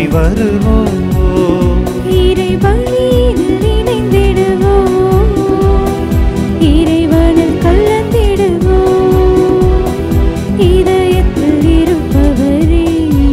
குலமாய் வருவோம். இறை பலியில் இணைந்திடுவோம், இறைவனில் கலந்திடுவோம். இதயத்தில் இருப்பவரே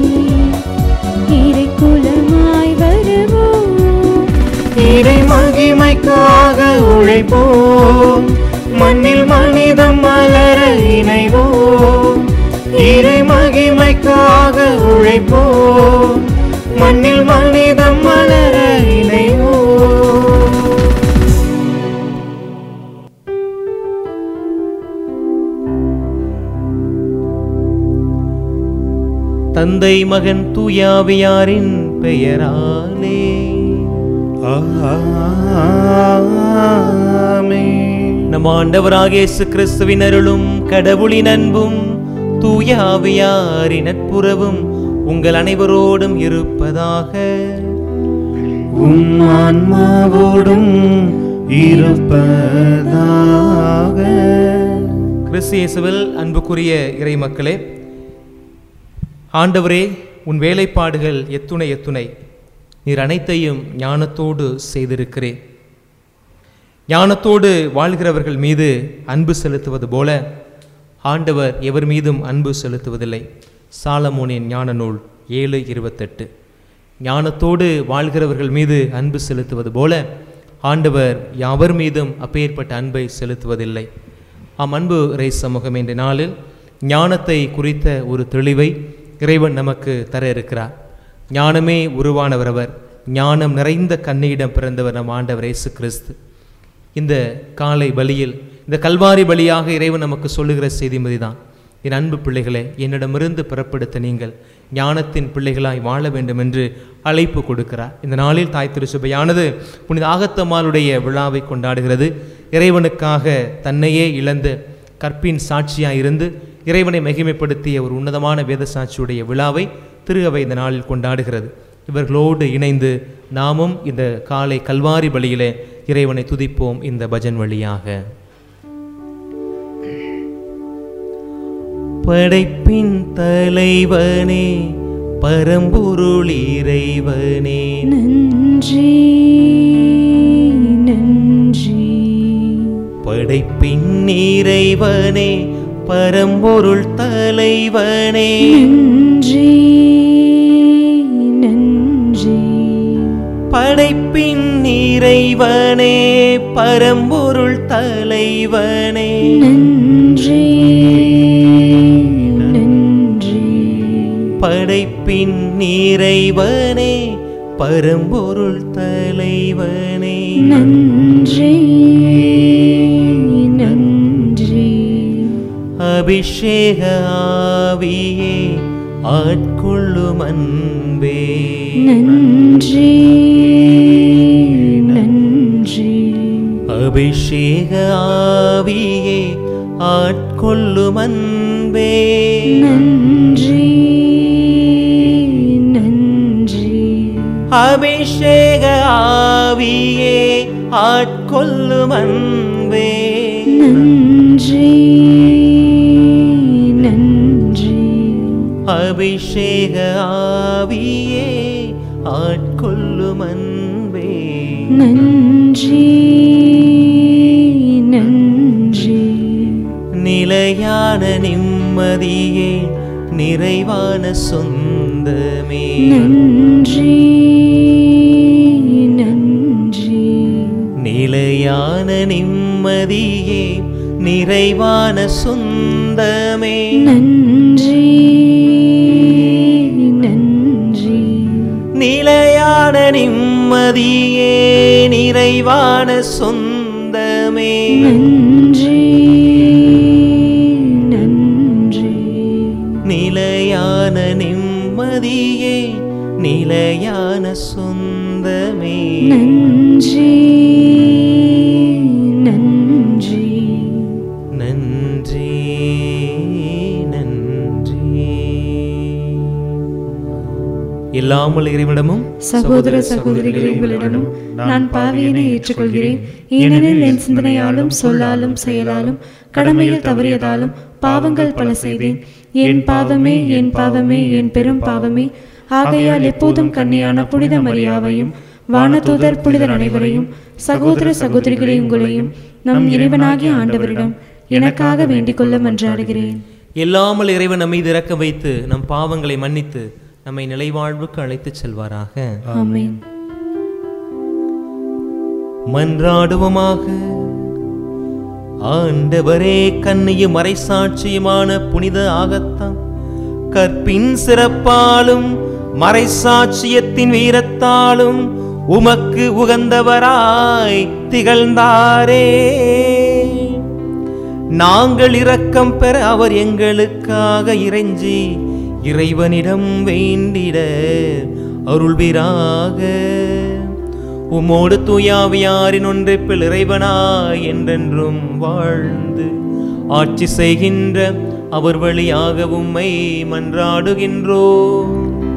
இறை குலமாய் வருவோம். இறை மகிமைக்காக உழைப்போம், மண்ணில் மனிதம் மலர இணைவோம். இறை மகிமைக்காக உழைப்போம், மண்ணில் மனிதம் மலர இணைவோம். தந்தை மகன் தூயாவியாரின் பெயராலே ஆமென். நம் ஆண்டவராகிய இயேசு கிறிஸ்துவின் அருளும் கடவுளின் அன்பும் தூய ஆவியாரின் நட்புறவும் உங்கள் அனைவரோடும் இருப்பதாக. உம் ஆன்மாவோடும் இருப்பதாக. கிறிஸ்து இயேசுவில் அன்புக்குரிய இறை மக்களே, ஆண்டவரே, உன் வேலைப்பாடுகள் எத்துணை எத்துணை, நீர் அனைத்தையும் ஞானத்தோடு செய்திருக்கிறேன். ஞானத்தோடு வாழ்கிறவர்கள் மீது அன்பு செலுத்துவது போல ஆண்டவர் எவர் மீதும் அன்பு செலுத்துவதில்லை. சாலமோனின் ஞான நூல் 7:28. ஞானத்தோடு வாழ்கிறவர்கள் மீது அன்பு செலுத்துவது போல ஆண்டவர் யாவர் மீதும் அப்பேற்பட்ட அன்பை செலுத்துவதில்லை. அன்பு இறை சமூகம் என்ற நாளில் ஞானத்தை குறித்த ஒரு தெளிவை இறைவன் நமக்கு தர இருக்கிறார். ஞானமே உருவானவர் அவர், ஞானம் நிறைந்த கன்னியிடம் பிறந்தவர் நம் ஆண்டவர் இயேசு கிறிஸ்து. இந்த காலை பலியில், இந்த கல்வாரி பலியாக இறைவன் நமக்கு சொல்லுகிற செய்திமதி தான், என் அன்பு பிள்ளைகளை, என்னிடமிருந்து பிறப்படுத்த நீங்கள் ஞானத்தின் பிள்ளைகளாய் வாழ வேண்டும் என்று அழைப்பு கொடுக்கிறார். இந்த நாளில் தாய் திருச்சபையானது புனித ஆகத்தம்மாளுடைய விழாவை கொண்டாடுகிறது. இறைவனுக்காக தன்னையே இழந்த கற்பின் சாட்சியாய் இருந்து இறைவனை மகிமைப்படுத்திய ஒரு உன்னதமான வேத சாட்சியுடைய விழாவை திரு அவை இந்த நாளில் கொண்டாடுகிறது. இவர்களோடு இணைந்து நாமும் இந்த காலை கல்வாரி பலியிலே இறைவனை துதிப்போம் இந்த பஜன் வழியாக. படைப்பின் தலைவனே, பரம்பொருள் இறைவனே, நன்றி நன்றி. படைப்பின் இறைவனே, பரம்பொருள் தலைவனே, நன்றி நன்றி. படைப்பின் இறைவனே, பரம்பொருள் தலைவனே, நன்றி நன்றி. படைப்பின் இறைவனே, பரம்பொருள் தலைவனே, நன்றி நன்றி. அபிஷேக ஆவியே, ஆட்கொள்ளும் அன்பே, நன்றி நன்றி. அபிஷேக ஆவியே, ஆட்கொள்ளும் அன்பே, நன்றி நன்றி. அபிஷேக ஆவியே, ஆட்கொள்ளும் அன்பே, நன்றி நன்றி. அபிஷேக ஆவியே, ஆட்கொள்ளும் அன்பே, நன்றி நன்றி. நிலையான நிம்மதியே, நிறைவான சொந்தமே, நன்றி நன்றி. நிலையான நிம்மதியே, நிறைவான சொந்தமே, நன்றி நன்றி. நிலையான நிம்மதியே, நிறைவான சொந்தமே, நன்றி நன்றி. நிலையான நிம்மதியே, நிலையான சொந்தமே, நன்றி நன்றி. நன்றி நன்றி. எல்லாமல் இறைவனிடமும் சகோதர சகோதரிகளே, உங்களிடமும் நான் பாவியனை ஏற்றுக்கொள்கிறேன். ஏனெனில் என் சிந்தனையாலும் சொல்லாலும் செயலாலும் கடமையில் தவறியதாலும் பாவங்கள் பல செய்தேன். என் பாவமே என் பாவமே என் பெரும் பாவமே. ஆகையால் எப்போதும் கன்னியான புனித மரியாவையும் வானதூதர் புனிதர் அனைவரையும் சகோதர சகோதரிகளை உங்களையும் நம் இறைவனாகிய ஆண்டவரிடம் எனக்காக வேண்டிக் கொள்ள மன்றாடுகிறேன். எல்லாமல் இறைவன் நம்மை இறக்க வைத்து நம் பாவங்களை மன்னித்து நம்மை நிலைவாழ்வுக்கு அழைத்துச் செல்வாராக. ஆமென். மன்றாடுவோமாக. ஆண்டவரே, கன்னியும் மறைசாட்சியுமான புனித ஆகத்தான் கற்பின் சிறப்பாலும் மறைசாட்சியத்தின் வீரத்தாலும் உமக்கு உகந்தவராய் திகழ்ந்தாரே. நாங்கள் இரக்கம் பெற அவர் எங்களுக்காக இறைஞ்சி இறைவனிடம் வேண்டிட அருள்வீராக. உமோடு தூயாவியாரின் ஒன்றிப்பில் இறைவனாய் என்றென்றும் வாழ்ந்து ஆட்சி செய்கின்ற அவர் வழியாக உம்மை மன்றாடுகின்றோம்.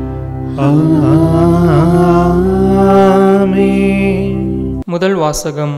முதல் வாசகம்.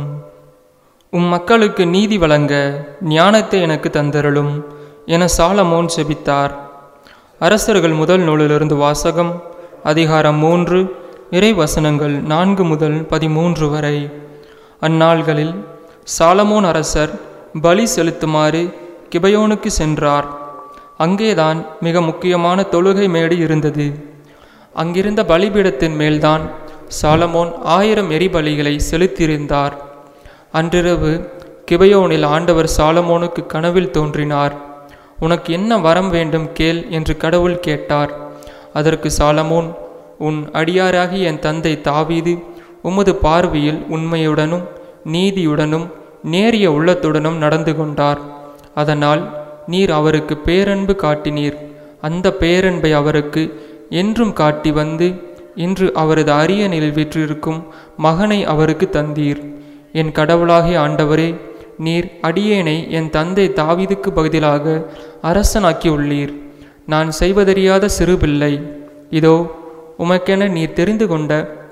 உம் மக்களுக்கு நீதி வழங்க ஞானத்தை எனக்கு தந்தருளும் என சாலமோன் செபித்தார். அரசர்கள் முதல் நூலிலிருந்து வாசகம். அதிகாரம் 3, இறை வசனங்கள் 4 முதல் 13 வரை. அந்நாள்களில் சாலமோன் அரசர் பலி செலுத்துமாறு கிபயோனுக்கு சென்றார். அங்கேதான் மிக முக்கியமான தொழுகை மேடு இருந்தது. அங்கிருந்த பலிபீடத்தின் மேல்தான் சாலமோன் 1000 எரிபலிகளை செலுத்தியிருந்தார். அன்றிரவு கிபயோனில் ஆண்டவர் சாலமோனுக்கு கனவில் தோன்றினார். உனக்கு என்ன வரம் வேண்டும் கேள் என்று கடவுள் கேட்டார். அதற்கு சாலமோன், உன் அடியாராகி என் தந்தை தாவீது உமது பார்வையில் உண்மையுடனும் நீதியுடனும் நேரிய உள்ளத்துடனும் நடந்து கொண்டார். அதனால் நீர் அவருக்கு பேரன்பு காட்டினீர். அந்த பேரன்பை அவருக்கு என்றும் காட்டி வந்து இன்று அவரது அரியணையில் வீற்றிருக்கும் மகனை அவருக்கு தந்தீர். என் கடவுளாகிய ஆண்டவரே, நீர் அடியேனை என் தந்தை தாவீதுக்கு பதிலாக அரசனாக்கியுள்ளீர். நான் செய்வதறியாத சிறுபிள்ளை. இதோ உமக்கென நீர் தெரிந்து கொண்ட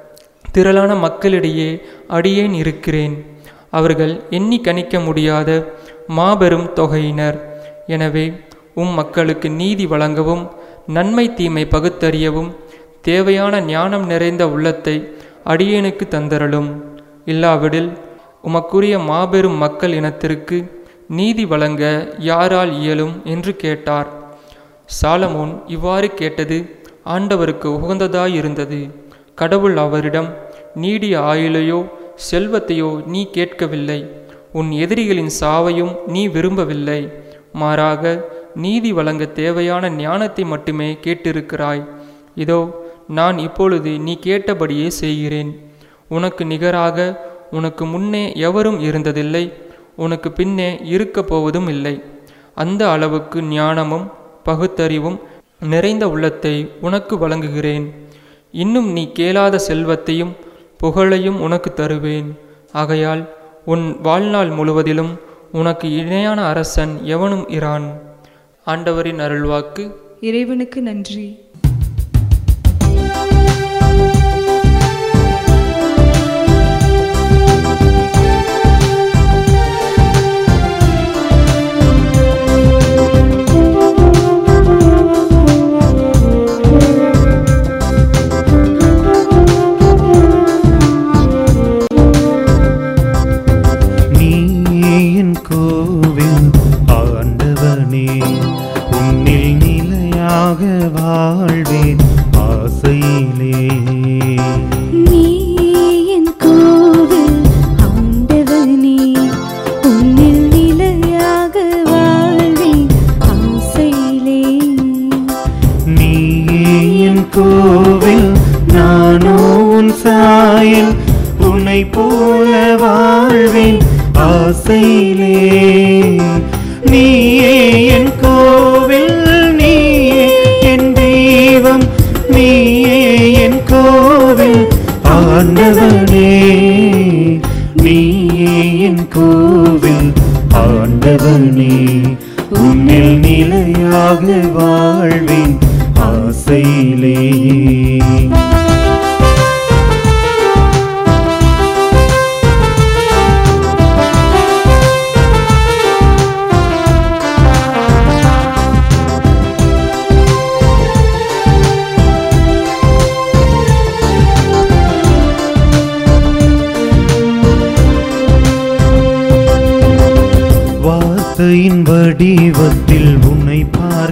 திரளான மக்களிடையே அடியேன் இருக்கிறேன். அவர்கள் எண்ணி கணிக்க முடியாத மாபெரும் தொகையினர். எனவே மக்களுக்கு நீதி வழங்கவும் நன்மை தீமை பகுத்தறியவும் தேவையான ஞானம் நிறைந்த உள்ளத்தை அடியேனுக்கு தந்தரலும். இல்லாவிடில் உமக்குரிய மாபெரும் மக்கள் இனத்திற்கு நீதி வழங்க யாரால் இயலும் என்று கேட்டார். சாலமோன் இவ்வாறு கேட்டது ஆண்டவருக்கு உகந்ததாயிருந்தது. கடவுள் அவரிடம், நீடிய ஆயுளையோ செல்வத்தையோ நீ கேட்கவில்லை, உன் எதிரிகளின் சாவையும் நீ விரும்பவில்லை. மாறாக நீதி வழங்க தேவையான ஞானத்தை மட்டுமே கேட்டிருக்கிறாய். இதோ நான் இப்பொழுது நீ கேட்டபடியே செய்கிறேன். உனக்கு நிகராக உனக்கு முன்னே எவரும் இருந்ததில்லை, உனக்கு பின்னே இருக்கப் போவதும் இல்லை. அந்த அளவுக்கு ஞானமும் பகுத்தறிவும் நிறைந்த உள்ளத்தை உனக்கு வழங்குகிறேன். இன்னும் நீ கேளாத செல்வத்தையும் புகழையும் உனக்கு தருவேன். ஆகையால் உன் வாழ்நாள் முழுவதிலும் உனக்கு இணையான அரசன் எவனும் இரான். ஆண்டவரின் அருள்வாக்கு. இறைவனுக்கு நன்றி. வாழ்வேன் ஆசையிலே. நீ என் கோவில் ஆண்டவனே, உன்னில் நிலையாக வாழ்வேன் ஆசையிலே. நீயே என் கோவில், நானோ உன் சாயல், உன்னை போல வாழ்வேன் ஆசையிலே. நீயே என் கோவில், நீயே என் தெய்வம், நீயே என் கோவில் ஆண்டவனே. நீயே என் கோவில் ஆண்டவனே, உன்னில் நிலையாக வாழ்வேன் ஆசையிலே.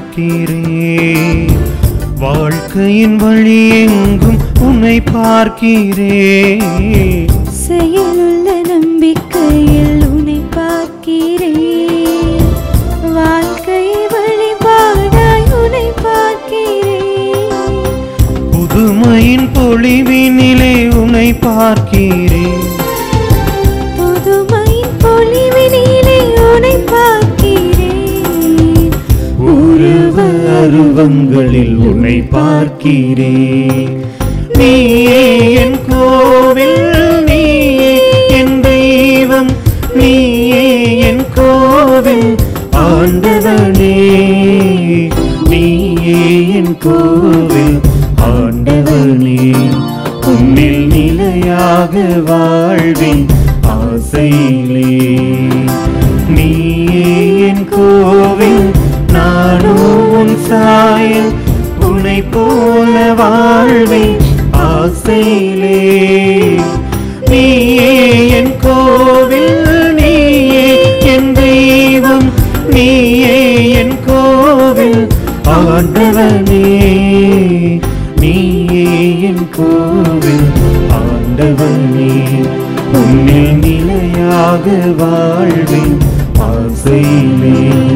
பார்க்கிறேன், வாழ்க்கையின் வழி எங்கும் உன்னை பார்க்கிறேன். செயலுள்ள நம்பிக்கையில் உன்னை பார்க்கிறேன், வாழ்க்கை வழிபாடாய் உன்னை பார்க்கிறேன். புதுமையின் பொழிவினிலே உன்னை பார்க்கிறேன், புதுமையின் பொழிவினிலே உன்னை பார்க்கிறேன். உருவ அருவங்களில் உன்னை பார்க்கிறேன். நீயே என் கோவில், நீயே என் தெய்வம், நீயே என் கோவில் ஆண்டவனே. நீயே என் கோவில் ஆண்டவனே, உன்னில் நிலையாக வாழ்வேன் ஆசையிலே. நீயே என் கோவில், நானும் உன் சாயல், உன்னை போல வாழ்வேன் ஆசையிலே. நீயே என் கோவில், நீயே என் தெய்வம், நீயே என் கோவில் ஆண்டவனே. நீயே என் கோவில் ஆண்டவனே, உன்னில் நிலையாக வாழ்வேன் ஆசையிலே.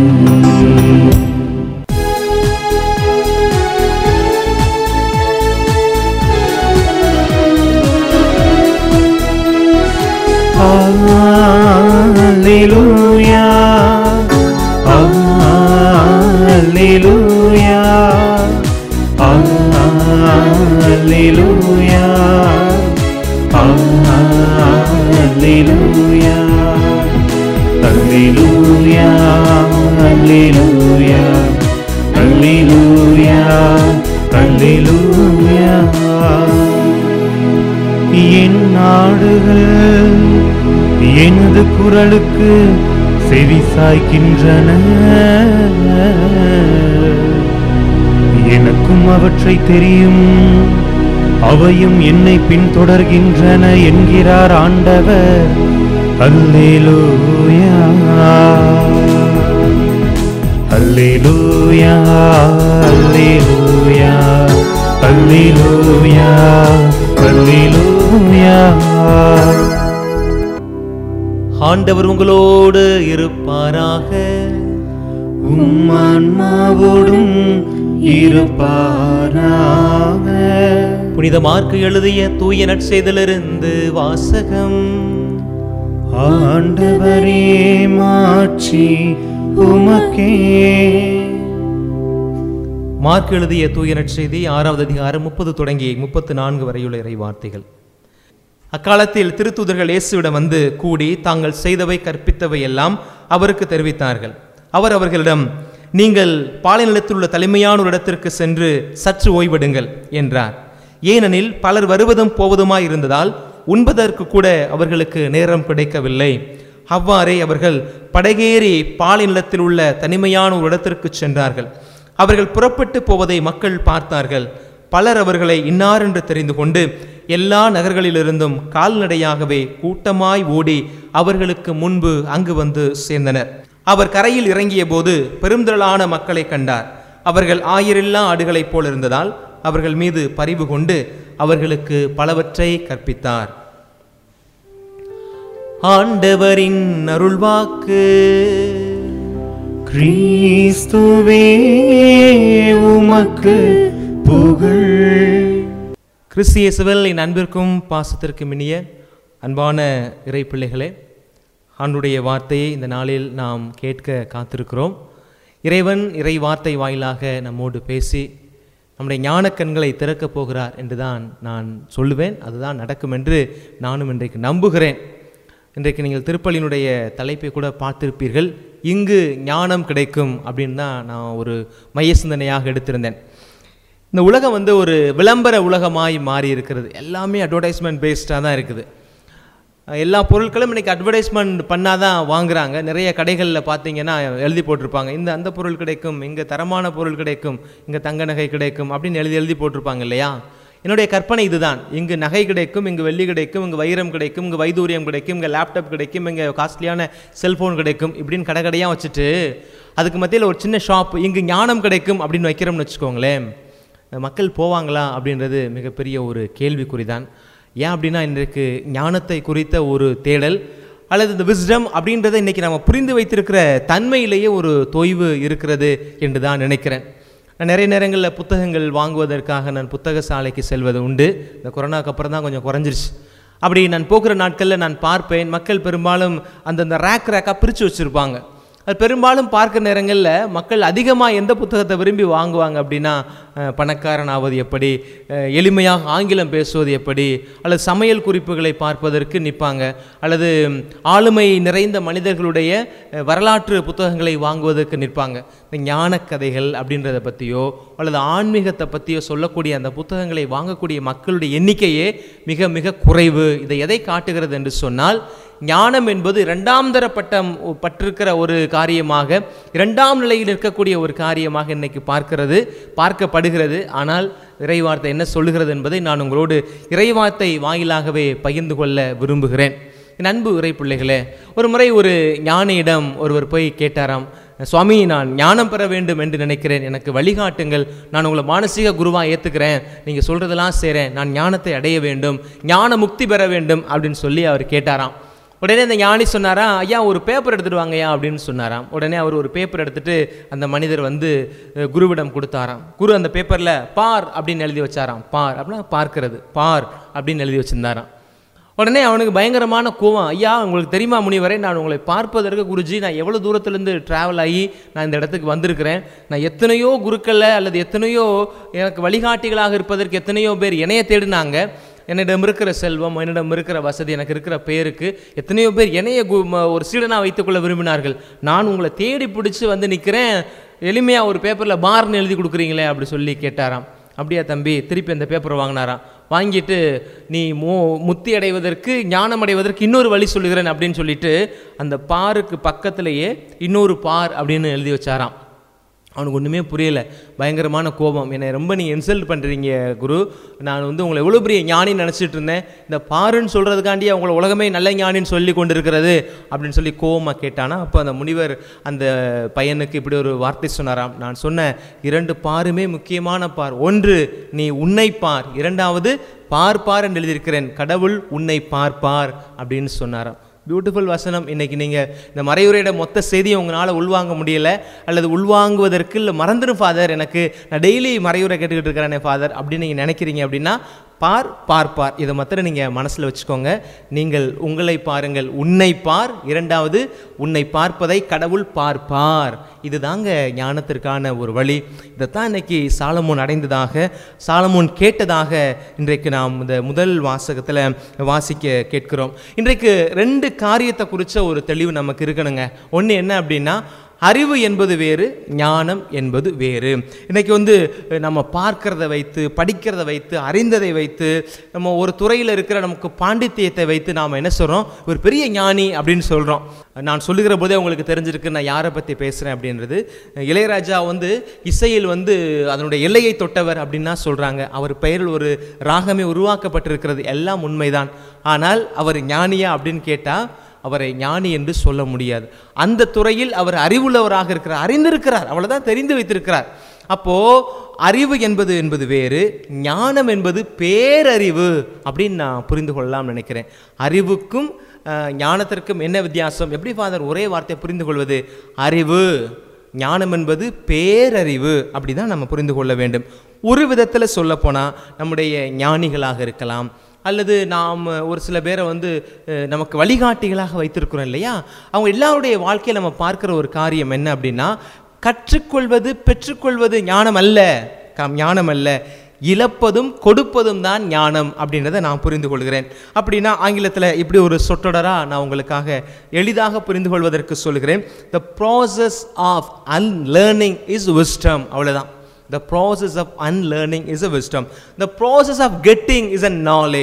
Alleluia, Alleluia, Alleluia, Alleluia, Alleluia, Alleluia, Alleluia, Alleluia. என் நாடுகள் எனது குரலுக்கு செவி சாய்க்கின்றன, எனக்கும் அவற்றை தெரியும், அவையும் என்னை பின்தொடர்கின்றன என்கிறார் ஆண்டவர். அல்லேலூயா, அல்லேலூயா, அல்லேலூயா, அல்லேலூயா, அல்லேலூயா. ஆண்டவர் உங்களோடு இருப்பாராக. உம் ஆன்மாவோடும் இருப்பாராக. புனித மார்க்கு எழுதிய தூய நற்செய்தியிலிருந்து வாசகம். ஆண்டவரே மாட்சி உமக்கே. மார்க்கு எழுதிய தூய நற்செய்தி 6வது அதிகாரம் 30 தொடங்கி 34 வரையுள்ள இறை வார்த்தைகள். அக்காலத்தில் திருத்தூதர்கள் இயேசுவிடம் வந்து கூடி தாங்கள் செய்தவை கற்பித்தவை எல்லாம் அவருக்கு தெரிவித்தார்கள். அவர் அவர்களிடம், நீங்கள் பாலைநிலத்தில் உள்ள தலைமையான ஒரு இடத்திற்கு சென்று சற்று ஓய்வெடுங்கள் என்றார். ஏனெனில் பலர் வருவதும் போவதுமாய் இருந்ததால் உண்பதற்கு கூட அவர்களுக்கு நேரம் கிடைக்கவில்லை. அவ்வாறே அவர்கள் படகேறி பாலைநிலத்தில் உள்ள தனிமையான ஒரு இடத்திற்கு சென்றார்கள். அவர்கள் புறப்பட்டு போவதை மக்கள் பார்த்தார்கள். பலர் அவர்களை இன்னார் என்று தெரிந்து கொண்டு எல்லா நகர்களிலிருந்தும் கால்நடையாகவே கூட்டமாய் ஓடி அவர்களுக்கு முன்பு அங்கு வந்து சேர்ந்தனர். அவர் கரையில் இறங்கிய போது பெருந்திரளான மக்களை கண்டார். அவர்கள் ஆயிரில்லா ஆடுகளைப் போல் இருந்ததால் அவர்கள் மீது பரிவு கொண்டு அவர்களுக்கு பலவற்றை கற்பித்தார். ஆண்டவரின் அருள்வாக்கு. கிறிஸ்துவே உமக்கு புகழ். கிறிஸ்து இயேசுவில் என் அன்பிற்கும் பாசத்திற்கும் இனிய அன்பான இறை பிள்ளைகளே, ஆண்டுடைய வார்த்தையை இந்த நாளில் நாம் கேட்க காத்திருக்கிறோம். இறைவன் இறை வார்த்தை வாயிலாக நம்மோடு பேசி நம்முடைய ஞானக்கண்களை திறக்கப் போகிறார் என்றுதான் நான் சொல்லுவேன். அதுதான் நடக்கும் என்று நானும் இன்றைக்கு நம்புகிறேன். இன்றைக்கு நீங்கள் திருப்பலியினுடைய தலைப்பை கூட பார்த்திருப்பீர்கள். இங்கு ஞானம் கிடைக்கும் அப்படின்னு தான் நான் ஒரு மைய சிந்தனையாக எடுத்திருந்தேன். இந்த உலகம் ஒரு விளம்பர உலகமாய் மாறி இருக்கிறது. எல்லாமே அட்வர்டைஸ்மெண்ட் பேஸ்டாக தான் இருக்குது. எல்லா பொருட்களும் இன்றைக்கி அட்வர்டைஸ்மெண்ட் பண்ணால் தான் வாங்குகிறாங்க. நிறைய கடைகளில் பார்த்தீங்கன்னா எழுதி போட்டிருப்பாங்க, இந்த அந்த பொருள் கிடைக்கும், இங்கே தரமான பொருள் கிடைக்கும், இங்கே தங்க நகை கிடைக்கும் அப்படின்னு எழுதி போட்டிருப்பாங்க இல்லையா? என்னுடைய கற்பனை இதுதான். இங்கு நகை கிடைக்கும், இங்கு வெள்ளி கிடைக்கும், இங்கு வைரம் கிடைக்கும், இங்கு வைதூரியம் கிடைக்கும், இங்கே லேப்டாப் கிடைக்கும், இங்கே காஸ்ட்லியான செல்ஃபோன் கிடைக்கும், இப்படின்னு கடையாக வச்சுட்டு அதுக்கு மத்தியில் ஒரு சின்ன ஷாப் இங்கு ஞானம் கிடைக்கும் அப்படின்னு வைக்கிறோம்னு வச்சுக்கோங்களேன். மக்கள் போவாங்களா அப்படின்றது மிகப்பெரிய ஒரு கேள்விக்குறி தான். ஏன் அப்படின்னா இன்றைக்கு ஞானத்தை குறித்த ஒரு தேடல் அல்லது இந்த விஸ்டம் அப்படின்றத இன்றைக்கி நம்ம புரிந்து வைத்திருக்கிற தன்மையிலேயே ஒரு தொய்வு இருக்கிறது என்று தான் நினைக்கிறேன். நான் நிறைய நேரங்களில் புத்தகங்கள் வாங்குவதற்காக நான் புத்தக சாலைக்கு செல்வது உண்டு. இந்த கொரோனாவுக்கு அப்புறம் தான் கொஞ்சம் குறைஞ்சிருச்சு. அப்படி நான் போகிற நாட்களில் நான் பார்ப்பேன், மக்கள் பெரும்பாலும் அந்தந்த ரேக்காக பிரித்து வச்சுருப்பாங்க. அது பெரும்பாலும் பார்க்குற நேரங்களில் மக்கள் அதிகமாக எந்த புத்தகத்தை விரும்பி வாங்குவாங்க அப்படின்னா, பணக்காரன் ஆவது எப்படி, எளிமையாக ஆங்கிலம் பேசுவது எப்படி, அல்லது சமையல் குறிப்புகளை பார்ப்பதற்கு நிற்பாங்க, அல்லது ஆளுமை நிறைந்த மனிதர்களுடைய வரலாற்று புத்தகங்களை வாங்குவதற்கு நிற்பாங்க. இந்த ஞான கதைகள் அப்படின்றத பற்றியோ அல்லது ஆன்மீகத்தை பற்றியோ சொல்லக்கூடிய அந்த புத்தகங்களை வாங்கக்கூடிய மக்களுடைய எண்ணிக்கையே மிக மிக குறைவு. இதை எதை காட்டுகிறது என்று சொன்னால், ஞானம் என்பது இரண்டாம் தர பட்டிருக்கிற ஒரு காரியமாக, இரண்டாம் நிலையில் இருக்கக்கூடிய ஒரு காரியமாக இன்னைக்கு பார்க்கப்படுகிறது. ஆனால் இறைவார்த்தை என்ன சொல்லுகிறது என்பதை நான் உங்களோடு இறைவார்த்தை வாயிலாகவே பகிர்ந்து கொள்ள விரும்புகிறேன். என் அன்பு இறை பிள்ளைகளே, ஒரு முறை ஒரு ஞானியிடம் ஒருவர் போய் கேட்டாராம், சுவாமி, நான் ஞானம் பெற வேண்டும் என்று நினைக்கிறேன், எனக்கு வழிகாட்டுங்கள், நான் உங்களை மானசீக குருவாக ஏற்றுக்கிறேன், நீங்கள் சொல்கிறதெல்லாம் செய்கிறேன், நான் ஞானத்தை அடைய வேண்டும், ஞான முக்தி பெற வேண்டும் அப்படின்னு சொல்லி அவர் கேட்டாராம். உடனே அந்த ஞானி சொன்னாராம், ஐயா ஒரு பேப்பர் எடுத்துகிட்டு வாங்கய்யா அப்படின்னு சொன்னாராம். உடனே அவர் ஒரு பேப்பர் எடுத்துகிட்டு அந்த மனிதர் வந்து குருவிடம் கொடுத்தாராம். குரு அந்த பேப்பரில் பார் அப்படின்னு எழுதி வச்சாராம். பார் அப்படின்னா பார்க்கிறது, பார் அப்படின்னு எழுதி வச்சுருந்தாராம். உடனே அவனுக்கு பயங்கரமான கோவம், ஐயா உங்களுக்கு தெரியுமா முனிவரை, நான் உங்களை பார்ப்பதற்கு குருஜி, நான் எவ்வளோ தூரத்துலேருந்து ட்ராவல் ஆகி நான் இந்த இடத்துக்கு வந்திருக்கிறேன், நான் எத்தனையோ குருக்களை அல்லது எத்தனையோ எனக்கு வழிகாட்டிகளாக இருப்பதற்கு எத்தனையோ பேர் என்னைய தேடினாங்க, என்னிடம் இருக்கிற செல்வம், என்னிடம் இருக்கிற வசதி, எனக்கு இருக்கிற பேருக்கு எத்தனையோ பேர் என்னைய ஒரு சீடனாக வைத்துக்கொள்ள விரும்பினார்கள், நான் உங்களை தேடி பிடிச்சி வந்து நிற்கிறேன், எளிமையாக ஒரு பேப்பரில் பார்னு எழுதி கொடுக்குறீங்களே அப்படி சொல்லி கேட்டாராம். அப்படியா தம்பி, திருப்பி அந்த பேப்பரை வாங்கினாராம். வாங்கிட்டு, நீ முக்தி அடைவதற்கு, ஞானம் அடைவதற்கு இன்னொரு வழி சொல்லுகிறேன் அப்படின்னு சொல்லிட்டு அந்த பாருக்கு பக்கத்திலேயே இன்னொரு பார் அப்படின்னு எழுதி வச்சாராம். அவனுக்கு ஒன்றுமே புரியலை, பயங்கரமான கோபம், என்னை ரொம்ப நீங்கள் இன்சல்ட் பண்ணுறீங்க குரு, நான் வந்து உங்களை எவ்வளோ பெரிய ஞானின்னு நினச்சிட்டு இருந்தேன், இந்த பாருன்னு சொல்கிறதுக்காண்டி அவங்கள உலகமே நல்ல ஞானின்னு சொல்லி கொண்டு இருக்கிறது அப்படின்னு சொல்லி கோபமாக கேட்டானா. அப்போ அந்த முனிவர் அந்த பையனுக்கு இப்படி ஒரு வார்த்தை சொன்னாராம், நான் சொன்ன 2 பாருமே முக்கியமான பார், ஒன்று நீ உன்னை பார், இரண்டாவது பார்ப்பார் என்று எழுதியிருக்கிறேன், கடவுள் உன்னை பார்ப்பார் அப்படின்னு சொன்னாராம். பியூட்டிஃபுல் வசனம். இன்றைக்கி நீங்கள் இந்த மறையுரையோட மொத்த செய்தியை உங்களால் உள்வாங்க முடியலை, அல்லது உள்வாங்குவதற்கு இல்லை மறந்துடும் ஃபாதர், எனக்கு நான் டெய்லி மறையுரை கேட்டுக்கிட்டு இருக்கிறேனே ஃபாதர் அப்படின்னு நீங்கள் நினைக்கிறீங்க அப்படின்னா, பார்ப்பார் இதை மாத்திரம் நீங்கள் மனசில் வச்சுக்கோங்க. நீங்கள் உங்களை பாருங்கள், உன்னை பார், இரண்டாவது உன்னை பார்ப்பதை கடவுள் பார்ப்பார். இதுதாங்க ஞானத்திற்கான ஒரு வழி. இதைத்தான் இன்னைக்கு சாலமோன் அடைந்ததாக, சாலமோன் கேட்டதாக இன்றைக்கு நாம் இந்த முதல் வாசகத்தில் வாசிக்க கேட்கிறோம். இன்றைக்கு 2 காரியத்தை குறித்த ஒரு தெளிவு நமக்கு இருக்கணுங்க. ஒன்று என்ன அப்படின்னா, அறிவு என்பது வேறு, ஞானம் என்பது வேறு. இன்றைக்கி வந்து நம்ம பார்க்கிறத வைத்து, படிக்கிறத வைத்து, அறிந்ததை வைத்து, நம்ம ஒரு துறையில் இருக்கிற நமக்கு பாண்டித்தியத்தை வைத்து நாம் என்ன சொல்கிறோம், ஒரு பெரிய ஞானி அப்படின்னு சொல்கிறோம். நான் சொல்லுகிற போதே உங்களுக்கு தெரிஞ்சிருக்கு நான் யாரை பற்றி பேசுகிறேன் அப்படின்றது. இளையராஜா வந்து இசையில் வந்து அதனுடைய எல்லையை தொட்டவர் அப்படின்னா சொல்கிறாங்க. அவர் பெயரில் ஒரு ராகமே உருவாக்கப்பட்டிருக்கிறது, எல்லாம் உண்மைதான். ஆனால் அவர் ஞானியா அப்படின்னு கேட்டால் அவரை ஞானி என்று சொல்ல முடியாது. அந்த துறையில் அவர் அறிவுள்ளவராக இருக்கிறார், அறிந்திருக்கிறார், அவ்வளோதான், தெரிந்து வைத்திருக்கிறார். அப்போது அறிவு என்பது வேறு, ஞானம் என்பது பேரறிவு அப்படின்னு நான் புரிந்து கொள்ளலாம் நினைக்கிறேன். அறிவுக்கும் ஞானத்திற்கும் என்ன வித்தியாசம்? எப்படி ஃபாதர் ஒரே வார்த்தையை புரிந்து கொள்வது? அறிவு, ஞானம் என்பது பேரறிவு, அப்படி தான் நம்ம புரிந்து கொள்ள வேண்டும். ஒரு விதத்தில் சொல்லப்போனால் நம்முடைய ஞானிகளாக இருக்கலாம், அல்லது நாம் ஒரு சில பேரை வந்து நமக்கு வழிகாட்டிகளாக வைத்திருக்கிறோம் இல்லையா, அவங்க எல்லாருடைய வாழ்க்கையை நம்ம பார்க்குற ஒரு காரியம் என்ன அப்படின்னா, கற்றுக்கொள்வது பெற்றுக்கொள்வது ஞானம் அல்ல, ஞானம் அல்ல, இழப்பதும் கொடுப்பதும் தான் ஞானம் அப்படின்றத நான் புரிந்து கொள்கிறேன். அப்படின்னா ஆங்கிலத்தில் இப்படி ஒரு சொற்றொடராக நான் உங்களுக்காக எளிதாக புரிந்து கொள்வதற்கு சொல்கிறேன். The process of unlearning is wisdom. அவ்வளோதான். The process of unlearning is a wisdom. The process of getting is a knowledge.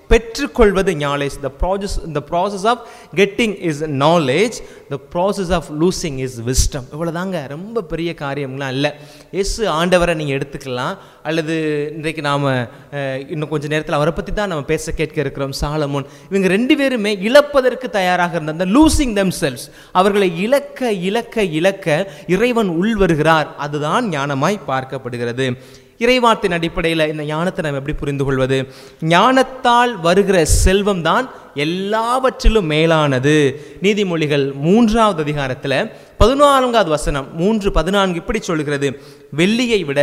பெற்றுக்கொள்வது knowledge. The process of getting is knowledge. The process of losing is wisdom. இவ்வளோதாங்க, ரொம்ப பெரிய காரியம்லாம் இல்லை. இயேசு ஆண்டவரை நீங்கள் எடுத்துக்கலாம், அல்லது இன்றைக்கு நாம் இன்னும் கொஞ்சம் நேரத்தில் அவரை பற்றி தான் நம்ம பேச கேட்க இருக்கிறோம். சாலமோன், இவங்க ரெண்டு பேருமே இழப்பதற்கு தயாராக இருந்த அந்த லூசிங் themselves, அவர்களை இழக்க இழக்க இழக்க இறைவன் உள் வருகிறார். அதுதான் ஞானமாய் பார்க்கப்படுகிறது. இறைவார்த்தின் அடிப்படையில் இந்த ஞானத்தை நம்ம எப்படி புரிந்து கொள்வது? ஞானத்தால் வருகிற செல்வம் தான் எல்லாவற்றிலும் மேலானது. நீதிமொழிகள் 3வது அதிகாரத்தில் 14வது வசனம் 3:14 இப்படி சொல்கிறது: வெள்ளியை விட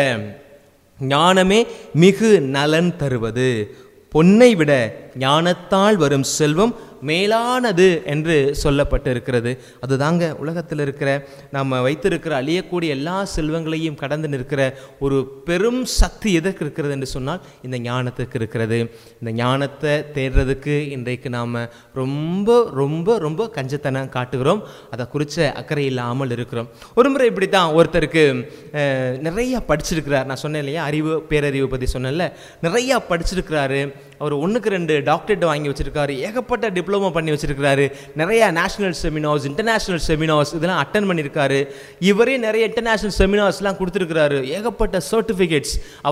ஞானமே மிகு நலன் தருவது, பொன்னை விட ஞானத்தால் வரும் செல்வம் மேலானது என்று சொல்லப்பட்டு இருக்கிறது. அதுதாங்க உலகத்தில் இருக்கிற நம்ம வைத்திருக்கிற அழியக்கூடிய எல்லா செல்வங்களையும் கடந்து நிற்கிற ஒரு பெரும் சக்தி எதற்கு இருக்கிறது என்று சொன்னால் இந்த ஞானத்துக்கு இருக்கிறது. இந்த ஞானத்தை தேடுறதுக்கு இன்றைக்கு நாம் ரொம்ப ரொம்ப ரொம்ப கஞ்சத்தனம் காட்டுகிறோம், அதை குறித்த அக்கறை இல்லாமல் இருக்கிறோம். ஒரு முறை இப்படி தான் ஒருத்தருக்கு நிறையா படிச்சிருக்கிறார். நான் சொன்னேன் இல்லையா, அறிவு பேரறிவு பற்றி சொன்னேன்ல, நிறையா படிச்சிருக்கிறாரு. அவர் 1க்கு 2 டாக்டரேட் வாங்கி வச்சிருக்காரு, ஏகப்பட்ட டிப்ளமோ பண்ணி வச்சிருக்கிறாரு, நிறைய நேஷனல் செமினார்ஸ், இன்டர்நேஷனல் செமினார்ஸ் இதெல்லாம் அட்டன் பண்ணியிருக்காரு. இவரே நிறைய இன்டர்நேஷனல் செமினார்ஸ்லாம் கொடுத்துருக்கிறாரு, ஏகப்பட்ட சர்டிஃபிகேட்ஸ்,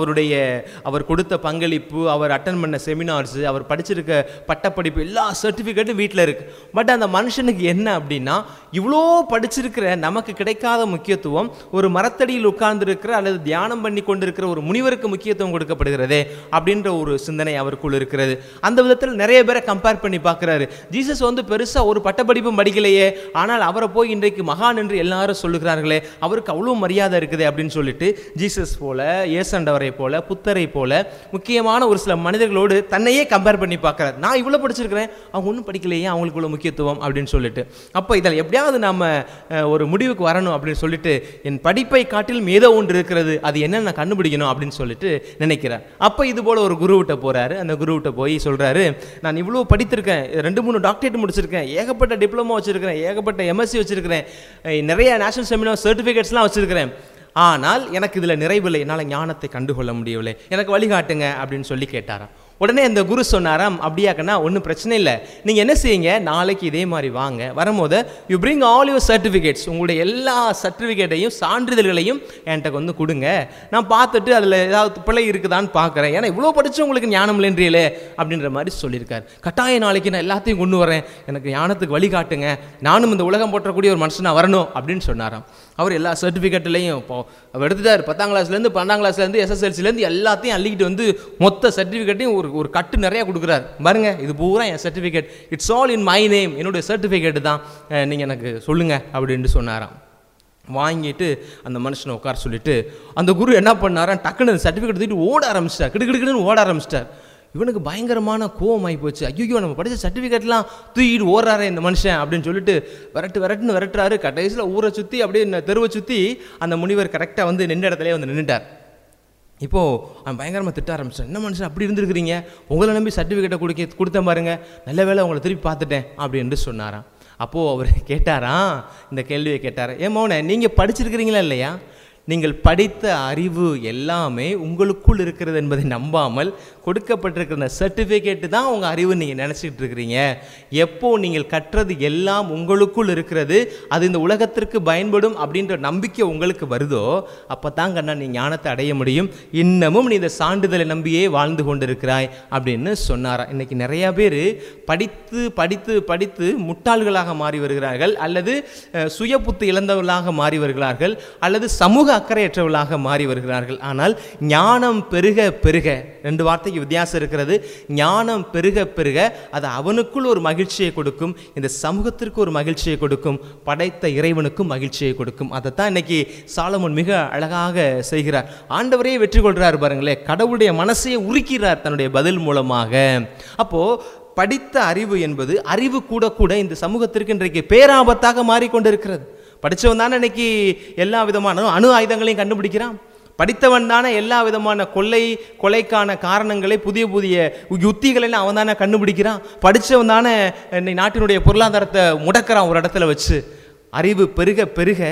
அவர் கொடுத்த பங்களிப்பு, அவர் அட்டன் பண்ண செமினார்ஸ், அவர் படிச்சிருக்க பட்டப்படிப்பு எல்லா சர்டிஃபிகேட்டும் வீட்டில் இருக்கு. பட் அந்த மனுஷனுக்கு என்ன அப்படின்னா, இவ்வளோ படிச்சிருக்கிற நமக்கு கிடைக்காத முக்கியத்துவம் ஒரு மரத்தடியில் உட்கார்ந்துருக்கிற அல்லது தியானம் பண்ணி கொண்டிருக்கிற ஒரு முனிவருக்கு முக்கியத்துவம் கொடுக்கப்படுகிறதே அப்படின்ற ஒரு சிந்தனை அவருக்குள் இருக்கிறது. அந்த விதத்தில் நிறைய பேரை கம்பேர் பண்ணி பார்க்கிறாரு. ஜீசஸ் பெருசா ஒரு பட்டப்படிப்பும் படிக்கலையே, ஆனால் அவரை போய் இன்றைக்கு மகான் என்று எல்லாரும் சொல்லுகிறார்களே, அவருக்கு அவ்வளவு மரியாதை இருக்குது அப்படின்னு சொல்லிட்டு ஜீசஸ் போல, ஏசண்டவரை போல, புத்தரை போல முக்கியமான ஒரு சில மனிதர்களோடு தன்னையே கம்பேர் பண்ணி பார்க்கிறார். நான் இவ்வளவு படிச்சிருக்கிறேன், அவங்க ஒன்றும் படிக்கலையே, அவங்களுக்கு இவ்வளவு முக்கியத்துவம் அப்படின்னு சொல்லிட்டு. அப்போ இதில் எப்படியாவது நாம ஒரு முடிவுக்கு வரணும் அப்படின்னு சொல்லிட்டு, என் படிப்பை காட்டிலும் ஏதோ ஒன்று இருக்கிறது, அது என்னன்னு நான் கண்டுபிடிக்கணும் அப்படின்னு சொல்லிட்டு நினைக்கிறார். அப்போ இது போல ஒரு குருவிட்ட போறாரு. அந்த குருவிட்ட போய் சொல்றாரு, நான் இவ்வளவு படித்திருக்கேன், 2-3 டாக்டரேட் முடிச்சிருக்கேன், ஏகப்பட்ட டிப்ளமோ வச்சிருக்கிறேன், ஏகப்பட்ட எம்எஸ்சி வச்சிருக்கிறேன், நிறைய நேஷனல் செமினார் சர்டிஃபிகேட்ஸ்லாம் வச்சிருக்கிறேன், ஆனால் எனக்கு இதில் நிறைவில்லை, என்னால் ஞானத்தை கண்டுகொள்ள முடியவில்லை, எனக்கு வழிகாட்டுங்க அப்படின்னு சொல்லி கேட்டாராம். உடனே அந்த குரு சொன்னாராம், அப்படியாக்கன்னா ஒன்றும் பிரச்சனை இல்லை, நீங்கள் என்ன செய்யுங்க, நாளைக்கு இதே மாதிரி வாங்க, வரும்போது you bring all your certificates, உங்களுடைய எல்லா சர்டிஃபிகேட்டையும் சான்றிதழ்களையும் என்கிட்ட கொடுங்க, நான் பார்த்துட்டு அதில் ஏதாவது பிழை இருக்குதான்னு பார்க்குறேன், ஏன்னா இவ்வளோ படிச்சு உங்களுக்கு ஞானம் இல்லைன்றீங்களே அப்படின்ற மாதிரி சொல்லியிருக்காரு. கட்டாய நாளைக்கு நான் எல்லாத்தையும் கொண்டு வரேன், எனக்கு ஞானத்துக்கு வழிகாட்டுங்க, நானும் இந்த உலகம் போற்றக்கூடிய ஒரு மனுஷனாக வரணும் அப்படின்னு சொன்னாராம். அவர் எல்லா சர்டிஃபிகேட்லையும் அவர் எடுத்துட்டார். 10ஆம் கிளாஸ்லேருந்து 12ஆம் கிளாஸ்லேருந்து SSLCலேருந்து எல்லாத்தையும் அள்ளிக்கிட்டு மொத்த சர்டிஃபிகேட்டையும் ஒரு கட்டு நிறையா கொடுக்குறாரு. பாருங்க, இது பூரா என் certificate, it's all in my name, என்னுடைய சர்டிஃபிகேட் தான், நீங்கள் எனக்கு சொல்லுங்கள் அப்படின்னு சொன்னாராம். வாங்கிட்டு அந்த மனுஷனை உட்கார சொல்லிட்டு அந்த குரு என்ன பண்ணாராம், டக்குன்னு சர்டிஃபிகேட் தூக்கிட்டு ஓட ஆரம்பிச்சிட்டார், கிடுக்கிடுன்னு ஓட ஆரம்பிச்சிட்டார். இவனுக்கு பயங்கரமான கோவம் ஆகி போச்சு. ஐயோ, நம்ம படித்த சர்டிஃபிகேட்லாம் தூக்கிட்டு ஓடுறாரு இந்த மனுஷன் அப்படின்னு சொல்லிட்டு விரட்டுன்னு விரட்டுறாரு. கடைசியில் ஊரை சுற்றி அப்படியே தெருவை சுற்றி அந்த முனிவர் கரெக்டாக நின்ற இடத்துல நின்றுட்டார். இப்போது அவன் பயங்கரமாக திட்ட ஆரம்பிச்சான், என்ன மனுஷன் அப்படி இருந்துருக்கிறீங்க, உங்களை நம்பி சர்டிஃபிகேட்டை கொடுத்தேன் பாருங்க, நல்ல வேளை உங்களை திருப்பி பார்த்துட்டேன் அப்படின்னு சொன்னாராம். அப்போது அவர் கேட்டாராம், இந்த கேள்வியை கேட்டார், ஏன் மௌன, நீங்கள் படிச்சிருக்கிறீங்களா இல்லையா, நீங்கள் படித்த அறிவு எல்லாமே உங்களுக்குள் இருக்கிறது என்பதை நம்பாமல் கொடுக்கப்பட்டிருக்கிற அந்த சர்டிஃபிகேட்டு தான் உங்கள் அறிவு நீங்கள் நினச்சிக்கிட்டு இருக்கிறீங்க. எப்போ நீங்கள் கற்றது எல்லாம் உங்களுக்குள் இருக்கிறது, அது இந்த உலகத்திற்கு பயன்படும் அப்படின்ற நம்பிக்கை உங்களுக்கு வருதோ அப்போ தான் கண்ணா நீ ஞானத்தை அடைய முடியும். இன்னமும் நீ இந்த சான்றிதழை நம்பியே வாழ்ந்து கொண்டிருக்கிறாய் அப்படின்னு சொன்னாரா. இன்றைக்கி நிறையா பேர் படித்து படித்து படித்து முட்டாள்களாக மாறி வருகிறார்கள், அல்லது சுய புத்தி இழந்தவர்களாக மாறி வருகிறார்கள், அல்லது சமூக அக்கறையற்றவர்களாக மாறி வருகிறார்கள். ஆனால் ஞானம் பெருக பெருக, 2 வார்த்தைக்கு வித்தியாசம் இருக்கிறது. ஞானம் பெருக பெருக அது அவனுக்குள் ஒரு மகிழ்ச்சியை கொடுக்கும், இந்த சமூகத்திற்கு ஒரு மகிழ்ச்சியை கொடுக்கும், படைத்த இறைவனுக்கும் மகிழ்ச்சியை கொடுக்கும். அதைத்தான் இன்னைக்கு சாலமோன் மிக அழகாக செய்கிறார். ஆண்டவரையே வெற்றி கொள்கிறார் பாருங்களேன், கடவுளுடைய மனசையே உருக்கிறார் தன்னுடைய பதில் மூலமாக. அப்போ படித்த அறிவு என்பது அறிவு கூட கூட இந்த சமூகத்திற்கு இன்றைக்கு பேராபத்தாக மாறிக்கொண்டிருக்கிறது. படித்தவன் தானே இன்னைக்கு எல்லா விதமான அணு ஆயுதங்களையும் கண்டுபிடிக்கிறான், படித்தவன் தானே எல்லா விதமான கொலைக்கான காரணங்களை, புதிய புதிய யுத்திகளெல்லாம் அவன் தானே கண்டுபிடிக்கிறான், படித்தவன் தானே நாட்டினுடைய பொருளாதாரத்தை முடக்கிறான் ஒரு இடத்துல வச்சு. அறிவு பெருக பெருக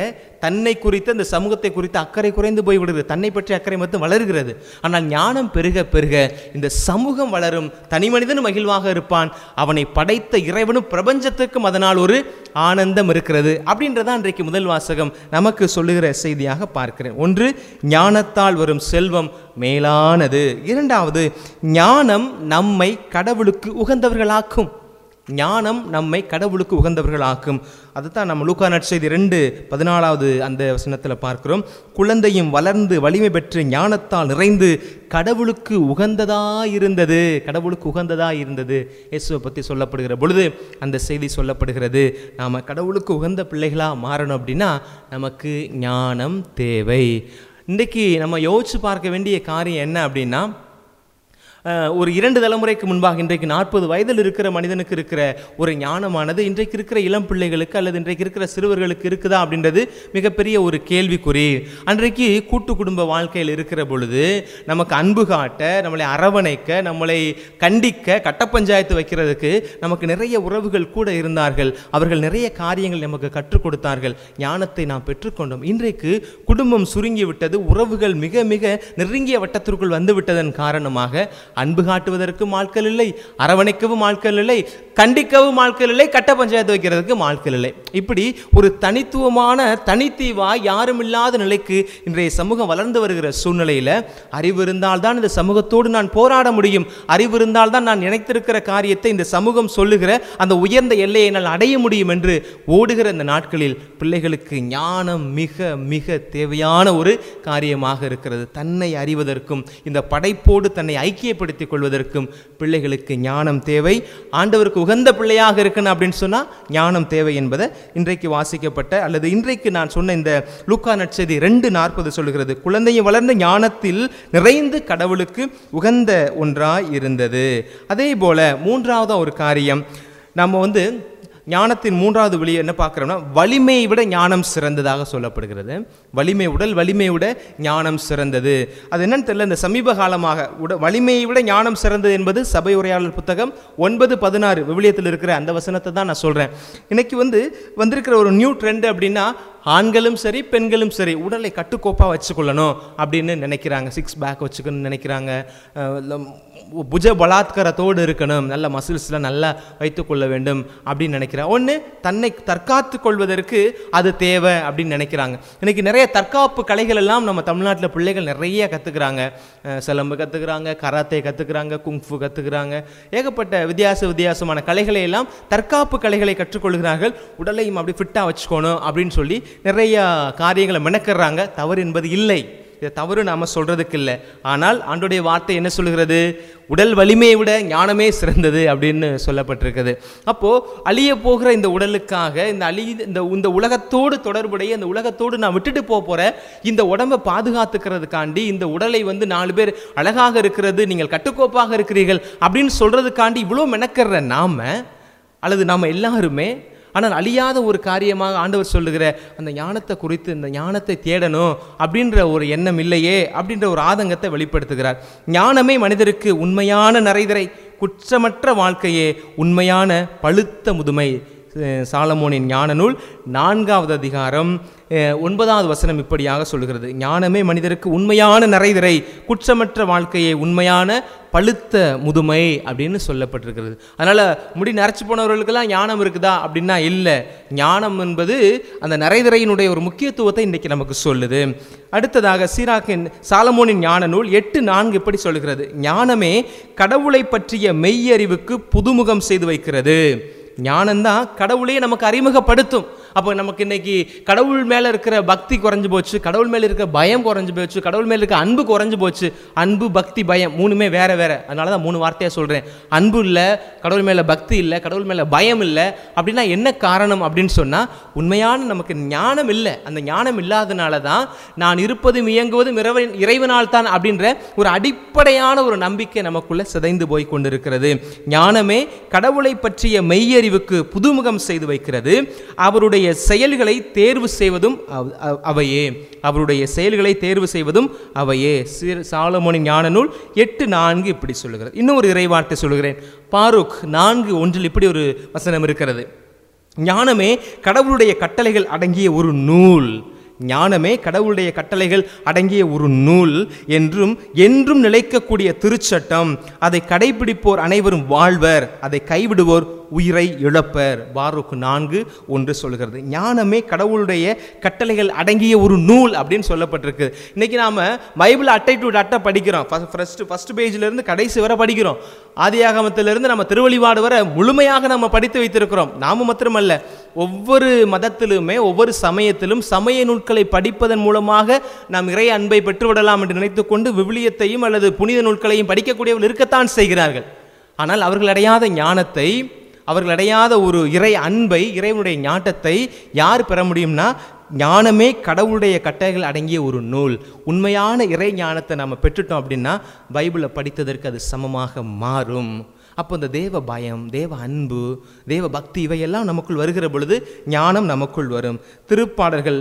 தன்னை குறித்து அந்த சமூகத்தை குறித்து அக்கறை குறைந்து போய்விடுகிறது, தன்னை பற்றி அக்கறை மட்டும் வளர்கிறது. ஆனால் ஞானம் பெருக பெருக இந்த சமூகம் வளரும், தனி மனிதனும் மகிழ்வாக இருப்பான், அவனை படைத்த இறைவனும் பிரபஞ்சத்துக்கும் அதனால் ஒரு ஆனந்தம் இருக்கிறது. அப்படின்றதான் இன்றைக்கு முதல் வாசகம் நமக்கு சொல்லுகிற செய்தியாக பார்க்கிறேன். ஒன்று, ஞானத்தால் வரும் செல்வம் மேலானது. இரண்டாவது, ஞானம் நம்மை கடவுளுக்கு உகந்தவர்களாக்கும். ஞானம் நம்மை கடவுளுக்கு உகந்தவர்களாக்கும். அதுதான் நம்ம லூக்கா நற்செய்தி 2:14 அந்த வசனத்தில் பார்க்கிறோம். குழந்தையும் வளர்ந்து வலிமை பெற்று ஞானத்தால் நிறைந்து கடவுளுக்கு உகந்ததாயிருந்தது. கடவுளுக்கு உகந்ததாயிருந்தது இயேசுவை பற்றி சொல்லப்படுகிற பொழுது அந்த செய்தி சொல்லப்படுகிறது. நாம் கடவுளுக்கு உகந்த பிள்ளைகளாக மாறணும் அப்படின்னா நமக்கு ஞானம் தேவை. இன்றைக்கி நம்ம யோசித்து பார்க்க வேண்டிய காரியம் என்ன அப்படின்னா, ஒரு 2 தலைமுறைக்கு முன்பாக இன்றைக்கு 40 வயதில் இருக்கிற மனிதனுக்கு இருக்கிற ஒரு ஞானமானது இன்றைக்கு இருக்கிற இளம் பிள்ளைகளுக்கு அல்லது இன்றைக்கு இருக்கிற சிறுவர்களுக்கு இருக்குதா அப்படின்றது மிகப்பெரிய ஒரு கேள்விக்குறி. அன்றைக்கு கூட்டு குடும்ப வாழ்க்கையில் இருக்கிற பொழுது நமக்கு அன்பு காட்ட, நம்மளை அரவணைக்க, நம்மளை கண்டிக்க, கட்ட பஞ்சாயத்து வைக்கிறதுக்கு நமக்கு நிறைய உறவுகள் கூட இருந்தார்கள். அவர்கள் நிறைய காரியங்கள் நமக்கு கற்றுக் கொடுத்தார்கள். ஞானத்தை நாம் பெற்றுக்கொண்டோம். இன்றைக்கு குடும்பம் சுருங்கி விட்டது, உறவுகள் மிக மிக நெருங்கிய வட்டத்திற்குள் வந்து விட்டதன் காரணமாக அன்பு காட்டுவதற்கும் ஆட்கள் இல்லை, அரவணைக்கவும் ஆட்கள் இல்லை, கண்டிக்கவும் ஆட்கள் இல்லை, கட்ட பஞ்சாயத்து வைக்கிறதுக்கு ஆட்கள் இல்லை. இப்படி ஒரு தனித்துவமான தனித்தீவா யாரும் இல்லாத நிலைக்கு இன்றைய சமூகம் வளர்ந்து வருகிற சூழ்நிலையில் அறிவு இருந்தால்தான் இந்த சமூகத்தோடு நான் போராட முடியும், அறிவு இருந்தால்தான் நான் நினைத்திருக்கிற காரியத்தை இந்த சமூகம் சொல்லுகிற அந்த உயர்ந்த எல்லையை நான் அடைய முடியும் என்று ஓடுகிற இந்த நாட்களில் பிள்ளைகளுக்கு ஞானம் மிக மிக தேவையான ஒரு காரியமாக இருக்கிறது. தன்னை அறிவதற்கும் இந்த படைப்போடு தன்னை ஐக்கியப்படுத்திக் கொள்வதற்கும் பிள்ளைகளுக்கு ஞானம் தேவை. ஆண்டவருக்கு உகந்த பிள்ளையாக இருக்கணும் அப்படின்னு சொன்னால் ஞானம் தேவை என்பதை இன்றைக்கு வாசிக்கப்பட்ட அல்லது இன்றைக்கு நான் சொன்ன இந்த லூக்கா நற்செய்தி 2:40 சொல்லுகிறது. குழந்தையை வளர்ந்த ஞானத்தில் நிறைந்து கடவுளுக்கு உகந்த ஒன்றாய் இருந்தது. அதே போல மூன்றாவது ஒரு காரியம், நம்ம ஞானத்தின் மூன்றாவது வெளியே என்ன பார்க்குறோம்னா, வலிமையை விட ஞானம் சிறந்ததாக சொல்லப்படுகிறது. வலிமை, உடல் வலிமையை விட ஞானம் சிறந்தது. அது என்னன்னு தெரியல. இந்த சமீப காலமாக வலிமையை விட ஞானம் சிறந்தது என்பது சபை உரையாடல் புத்தகம் 9:16 விவிலியத்தில் இருக்கிற அந்த வசனத்தை தான் நான் சொல்கிறேன். இன்னைக்கு வந்திருக்கிற ஒரு நியூ ட்ரெண்ட் அப்படின்னா, ஆண்களும் சரி பெண்களும் சரி உடலை கட்டுக்கோப்பாக வச்சுக்கொள்ளணும் அப்படின்னு நினைக்கிறாங்க. 6 பேக் வச்சுக்கணும்னு நினைக்கிறாங்க. புஜ பலாத்காரத்தோடு இருக்கணும், நல்ல மசில்ஸ்லாம் நல்லா வைத்துக்கொள்ள வேண்டும் அப்படின்னு நினைக்கிறாங்க. ஒன்று, தன்னை தற்காத்து கொள்வதற்கு அது தேவை அப்படின்னு நினைக்கிறாங்க. இன்றைக்கி நிறைய தற்காப்பு கலைகள் எல்லாம் நம்ம தமிழ்நாட்டில் பிள்ளைகள் நிறைய கற்றுக்குறாங்க. சிலம்பு கற்றுக்குறாங்க, கராத்தே கற்றுக்குறாங்க, குங்ஃபு கற்றுக்குறாங்க. ஏகப்பட்ட வித்தியாசமான கலைகளை எல்லாம் தற்காப்பு கலைகளை கற்றுக்கொள்கிறார்கள். உடலையும் அப்படி ஃபிட்டாக வச்சுக்கணும் அப்படின்னு சொல்லி நிறைய காரியங்களை மெனக்கிறாங்க. தவறு என்பது இல்லை, இதை தவறு நாம் சொல்கிறதுக்கு இல்லை. ஆனால் ஆண்டோடைய வார்த்தை என்ன சொல்கிறது? உடல் வலிமையை விட ஞானமே சிறந்தது அப்படின்னு சொல்லப்பட்டிருக்குது. அப்போது அழிய போகிற இந்த உடலுக்காக இந்த உலகத்தோடு தொடர்புடைய இந்த உலகத்தோடு நான் விட்டுட்டு போகிற இந்த உடம்பை பாதுகாத்துக்கிறதுக்காண்டி, இந்த உடலை 4 பேர் அழகாக இருக்கிறது, நீங்கள் கட்டுக்கோப்பாக இருக்கிறீர்கள் அப்படின்னு சொல்கிறதுக்காண்டி இவ்வளோ மெனக்கிற நாம் அல்லது நாம் எல்லாருமே, ஆனால் அழியாத ஒரு காரியமாக ஆண்டவர் சொல்லுகிற அந்த ஞானத்தை குறித்து, இந்த ஞானத்தை தேடணும் அப்படின்ற ஒரு எண்ணம் இல்லையே அப்படின்ற ஒரு ஆதங்கத்தை வெளிப்படுத்துகிறார். ஞானமே மனிதருக்கு உண்மையான நரைதிரை, குற்றமற்ற வாழ்க்கையே உண்மையான பழுத்த முதுமை. சாலமோனின் ஞான நூல் 4வது அதிகாரம் 9வது வசனம் இப்படியாக சொல்கிறது. ஞானமே மனிதருக்கு உண்மையான நரைதிரை, குற்றமற்ற வாழ்க்கையை உண்மையான பழுத்த முதுமை அப்படின்னு சொல்லப்பட்டிருக்கிறது. அதனால் முடி நரைச்சி போனவர்களுக்கெல்லாம் ஞானம் இருக்குதா அப்படின்னா இல்லை. ஞானம் என்பது அந்த நரைதிரையினுடைய ஒரு முக்கியத்துவத்தை இன்றைக்கி நமக்கு சொல்லுது. அடுத்ததாக சாலமோனின் ஞான நூல் 8:4 இப்படி சொல்கிறது. ஞானமே கடவுளை பற்றிய மெய்யறிவுக்கு புதுமுகம் செய்து வைக்கிறது. ஞானம்தான் கடவுளையே நமக்கு அறிமுகப்படுத்தும். அப்போ நமக்கு இன்னைக்கு கடவுள் மேலே இருக்கிற பக்தி குறைஞ்சி போச்சு, கடவுள் மேலே இருக்கிற பயம் குறைஞ்சி போச்சு, கடவுள் மேலே இருக்கிற அன்பு குறைஞ்சி போச்சு. அன்பு, பக்தி, பயம் மூணுமே வேறு வேறு. அதனால தான் 3 வார்த்தையாக சொல்கிறேன். அன்பு இல்லை, கடவுள் மேலே பக்தி இல்லை, கடவுள் மேலே பயம் இல்லை. அப்படின்னா என்ன காரணம் அப்படின்னு சொன்னால், உண்மையான நமக்கு ஞானம் இல்லை. அந்த ஞானம் இல்லாதனால தான் நான் இருப்பதும் இயங்குவதும் இறைவனால் தான் அப்படின்ற ஒரு அடிப்படையான ஒரு நம்பிக்கை நமக்குள்ளே சிதைந்து போய் கொண்டிருக்கிறது. ஞானமே கடவுளை பற்றிய மெய்யறிவுக்கு புதுமுகம் செய்து வைக்கிறது. அவருடைய செயல்களை தேர்வு செய்வதும் அவையே. அவருடைய செயல்களை தேர்வு செய்வதும் அவையே. சாலமோனின் ஞான நூல் 8:4 இப்படி சொல்லுகிறது. இன்னும் ஒரு இறைவார்த்தை சொல்லுகிறேன். பாரூக் 4:1 இப்படி ஒரு வசனம் இருக்கிறது. ஞானமே கடவுளுடைய கட்டளைகள் அடங்கிய ஒரு நூல். ஞானமே கடவுளுடைய கட்டளைகள் அடங்கிய ஒரு நூல் என்றும் என்றும் நிலைக்கக்கூடிய திருச்சட்டம். அதை கடைபிடிப்போர் அனைவரும் வாழ்வர், அதை கைவிடுவோர் உயிரை இழப்பர். பாரூக்கு 4:1 சொல்கிறது. ஞானமே கடவுளுடைய கட்டளைகள் அடங்கிய ஒரு நூல் அப்படின்னு சொல்லப்பட்டிருக்கு. இன்னைக்கு நாம பைபிள் அட்டை டு அட்டை படிக்கிறோம். ஃபர்ஸ்ட் பேஜ்ல இருந்து கடைசி வரை படிக்கிறோம். ஆதியாகமத்திலிருந்து நம்ம திருவெளிப்பாடு வரை முழுமையாக நம்ம படித்து வைத்திருக்கிறோம். நாம மாத்திரமல்ல, ஒவ்வொரு மதத்திலுமே ஒவ்வொரு சமயத்திலும் சமய நூல்களை படிப்பதன் மூலமாக நாம் இறை அன்பை பெற்றுவிடலாம் என்று நினைத்துக்கொண்டு விவிலியத்தையும் அல்லது புனித நூல்களையும் படிக்கக்கூடியவர்கள் இருக்கத்தான் செய்கிறார்கள். ஆனால் அவர்கள் அடையாத ஞானத்தை, அவர்கள் அடையாத ஒரு இறை அன்பை, இறைவனுடைய ஞானத்தை யார் பெற முடியும்னா, ஞானமே கடவுளுடைய கட்டளைகள் அடங்கிய ஒரு நூல். உண்மையான இறை ஞானத்தை நம்ம பெற்றுட்டோம் அப்படின்னா பைபிளை படித்ததற்கு அது சமமாக மாறும். அப்போ இந்த தேவ பயம், தேவ அன்பு, தேவ பக்தி இவையெல்லாம் நமக்குள் வருகிற பொழுது ஞானம் நமக்குள் வரும். திருப்பாடல்கள்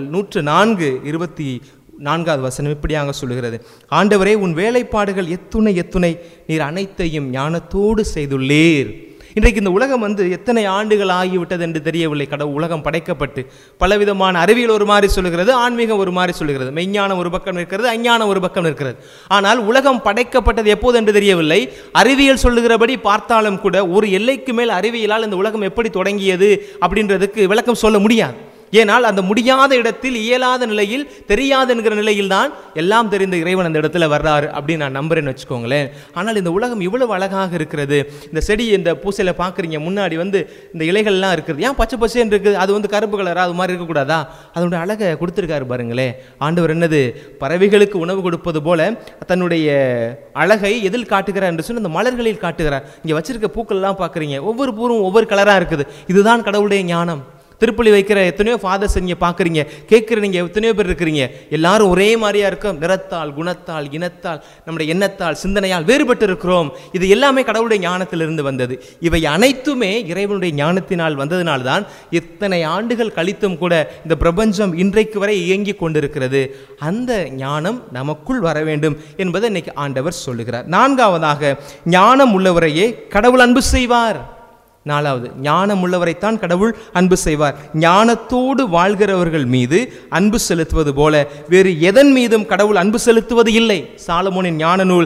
104:24 இப்படியாக சொல்லுகிறது. ஆண்டவரே, உன் வேலைப்பாடுகள் எத்துணை எத்துணை, நீர் அனைத்தையும் ஞானத்தோடு செய்துள்ளீர். இன்றைக்கு இந்த உலகம் எத்தனை ஆண்டுகள் ஆகிவிட்டது என்று தெரியவில்லை. உலகம் படைக்கப்பட்டு பலவிதமான அறிவியல் ஒரு மாதிரி சொல்லுகிறது, ஆன்மீகம் ஒரு மாதிரி சொல்லுகிறது, மெய்ஞானம் ஒரு பக்கம் இருக்கிறது, அஞ்ஞானம் ஒரு பக்கம் இருக்கிறது. ஆனால் உலகம் படைக்கப்பட்டது எப்போது என்று தெரியவில்லை. அறிவியல் சொல்லுகிறபடி பார்த்தாலும் கூட ஒரு எல்லைக்கு மேல் அறிவியலால் இந்த உலகம் எப்படி தொடங்கியது அப்படின்றதுக்கு விளக்கம் சொல்ல முடியாது. ஏனால் அந்த முடியாத இடத்தில், இயலாத நிலையில், தெரியாது என்கிற நிலையில் தான் எல்லாம் தெரிந்த இறைவன் அந்த இடத்துல வர்றாரு அப்படின்னு நான் நம்புறேன்னு வச்சுக்கோங்களேன். ஆனால் இந்த உலகம் இவ்வளவு அழகாக இருக்கிறது. இந்த செடி, இந்த பூசையில் பார்க்குறீங்க, முன்னாடி இந்த இலைகள்லாம் இருக்குது. ஏன் பச்சை பச்சைன்னு இருக்குது? அது கருப்பு கலராக அது மாதிரி இருக்கக்கூடாதா? அதனுடைய அழகை கொடுத்துருக்காரு பாருங்களேன். ஆண்டவர் என்னது, பறவைகளுக்கு உணவு கொடுப்பது போல தன்னுடைய அழகை எதில் காட்டுகிறார் என்று சொல்லி அந்த மலர்களில் காட்டுகிறார். இங்கே வச்சிருக்க பூக்கள்லாம் பார்க்குறீங்க, ஒவ்வொரு பூரும் ஒவ்வொரு கலராக இருக்குது. இதுதான் கடவுளுடைய ஞானம். திருப்பலி வைக்கிற எத்தனையோ ஃபாதர்ஸ் நீங்கள் பார்க்குறீங்க, கேட்குற நீங்கள் எத்தனையோ பேர் இருக்கிறீங்க. எல்லாரும் ஒரே மாதிரியா இருக்கும். நிறத்தால், குணத்தால், இனத்தால், நம்முடைய எண்ணத்தால், சிந்தனையால் வேறுபட்டு இருக்கிறோம். இது எல்லாமே கடவுளுடைய ஞானத்திலிருந்து வந்தது. இவை அனைத்துமே இறைவனுடைய ஞானத்தினால் வந்ததினால்தான் இத்தனை ஆண்டுகள் கழித்தும் கூட இந்த பிரபஞ்சம் இன்றைக்கு வரை இயங்கி கொண்டிருக்கிறது. அந்த ஞானம் நமக்குள் வர வேண்டும் என்பதை இன்னைக்கு ஆண்டவர் சொல்லுகிறார். 4ஆவதாக, ஞானம் உள்ளவரையே கடவுள் அன்பு செய்வார். 4வது, ஞானம் உள்ளவரைத்தான் கடவுள் அன்பு செய்வார். ஞானத்தோடு வாழ்கிறவர்கள் மீது அன்பு செலுத்துவது போல வேறு எதன் மீதும் கடவுள் அன்பு செலுத்துவது இல்லை. சாலமோனின் ஞான நூல்